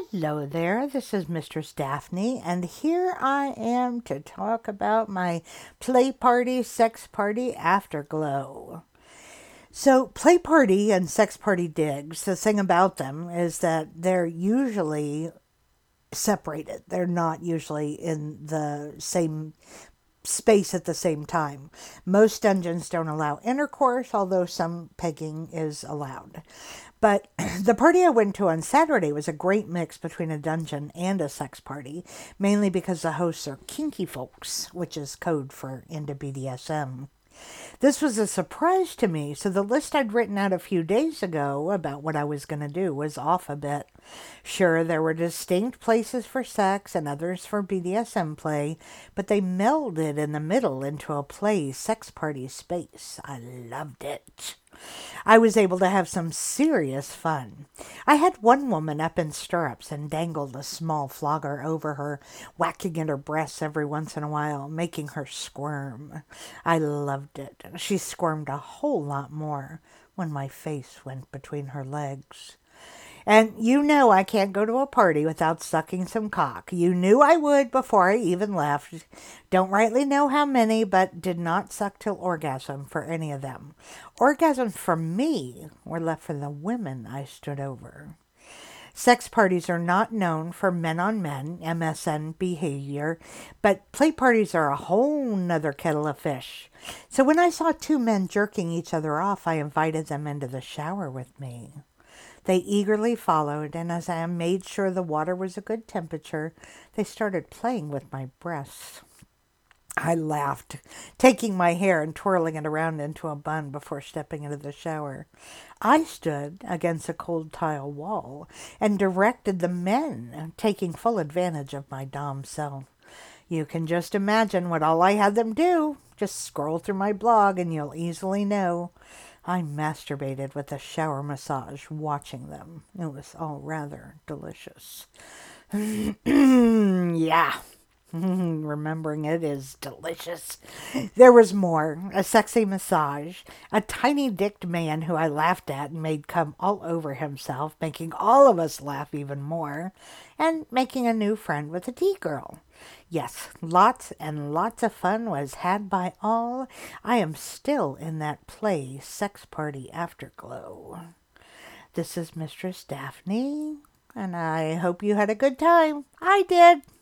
Hello there, this is Mistress Daphne, and here I am to talk about my play party, sex party afterglow. So, play party and sex party digs, the thing about them is that they're usually separated. They're not usually in the same space at the same time. Most dungeons don't allow intercourse, although some pegging is allowed. But the party I went to on Saturday was a great mix between a dungeon and a sex party, mainly because the hosts are kinky folks, which is code for into BDSM. This was a surprise to me, so the list I'd written out a few days ago about what I was going to do was off a bit. Sure, there were distinct places for sex and others for BDSM play, but they melded in the middle into a play sex party space. I loved it. I was able to have some serious fun. I had one woman up in stirrups and dangled a small flogger over her, whacking at her breasts every once in a while, making her squirm. I loved it. She squirmed a whole lot more when my face went between her legs. And you know I can't go to a party without sucking some cock. You knew I would before I even left. Don't rightly know how many, but did not suck till orgasm for any of them. Orgasms for me were left for the women I stood over. Sex parties are not known for men on men, MSN behavior, but play parties are a whole nother kettle of fish. So when I saw two men jerking each other off, I invited them into the shower with me. They eagerly followed, and as I made sure the water was a good temperature, they started playing with my breasts. I laughed, taking my hair and twirling it around into a bun before stepping into the shower. I stood against a cold tile wall and directed the men, taking full advantage of my dom self. You can just imagine what all I had them do. Just scroll through my blog and you'll easily know. I masturbated with a shower massage watching them. It was all rather delicious. Yeah. Remembering it is delicious. There was more. A sexy massage. A tiny-dicked man who I laughed at and made come all over himself, making all of us laugh even more. And making a new friend with a tea-girl. Yes, lots and lots of fun was had by all. I am still in that play sex party afterglow. This is Mistress Daphne, and I hope you had a good time. I did.